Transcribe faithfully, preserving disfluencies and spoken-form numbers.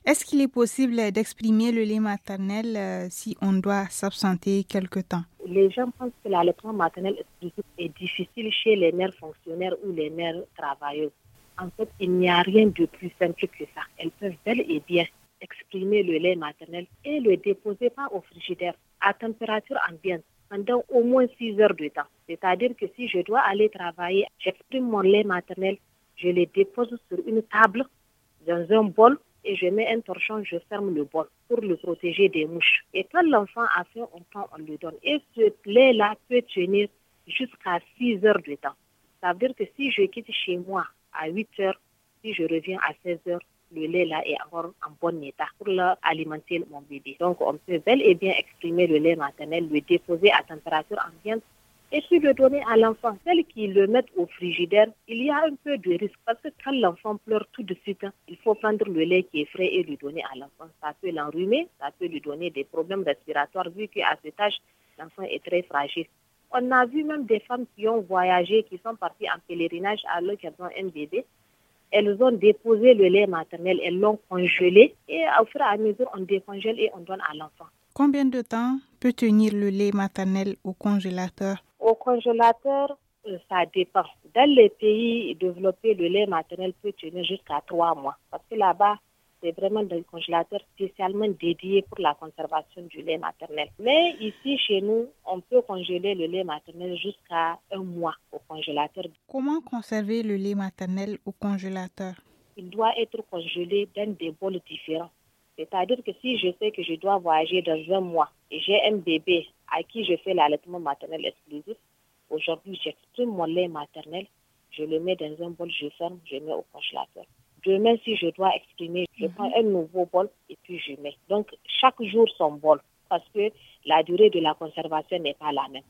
Est-ce qu'il est possible d'exprimer le lait maternel euh, si on doit s'absenter quelque temps? Les gens pensent que l'allaitement maternel exclusif est difficile chez les mères fonctionnaires ou les mères travailleuses. En fait, il n'y a rien de plus simple que ça. Elles peuvent bel et bien exprimer le lait maternel et le déposer pas au frigidaire, à température ambiante, pendant au moins six heures de temps. C'est-à-dire que si je dois aller travailler, j'exprime mon lait maternel, je le dépose sur une table, dans un bol, et je mets un torchon, je ferme le bol pour le protéger des mouches. Et quand l'enfant a faim, on prend, on le donne. Et ce lait-là peut tenir jusqu'à six heures de temps. Ça veut dire que si je quitte chez moi à huit heures, si je reviens à seize heures, le lait-là est encore en bon état pour alimenter mon bébé. Donc, on peut bel et bien exprimer le lait maternel, le déposer à température ambiante et puis le donner à l'enfant. Celles qui le mettent au frigidaire, il y a un peu de risque parce que quand l'enfant pleure tout de suite, il faut prendre le lait qui est frais et le donner à l'enfant. Ça peut l'enrhumer, ça peut lui donner des problèmes respiratoires vu qu'à cet âge, l'enfant est très fragile. On a vu même des femmes qui ont voyagé, qui sont parties en pèlerinage alors qu'elles ont un bébé. Elles ont déposé le lait maternel, elles l'ont congelé et au fur et à mesure, on décongèle et on donne à l'enfant. Combien de temps peut tenir le lait maternel au congélateur? Au congélateur, ça dépend. Dans les pays développés, le lait maternel peut tenir jusqu'à trois mois. Parce que là-bas, c'est vraiment des congélateurs spécialement dédiés pour la conservation du lait maternel. Mais ici, chez nous, on peut congeler le lait maternel jusqu'à un mois au congélateur. Comment conserver le lait maternel au congélateur? Il doit être congelé dans des bols différents. C'est-à-dire que si je sais que je dois voyager dans un mois et j'ai un bébé à qui je fais l'allaitement maternel exclusif, aujourd'hui j'exprime mon lait maternel, je le mets dans un bol, je ferme, je mets au congélateur. Demain, si je dois exprimer, je prends un nouveau bol et puis je mets. Donc chaque jour son bol parce que la durée de la conservation n'est pas la même.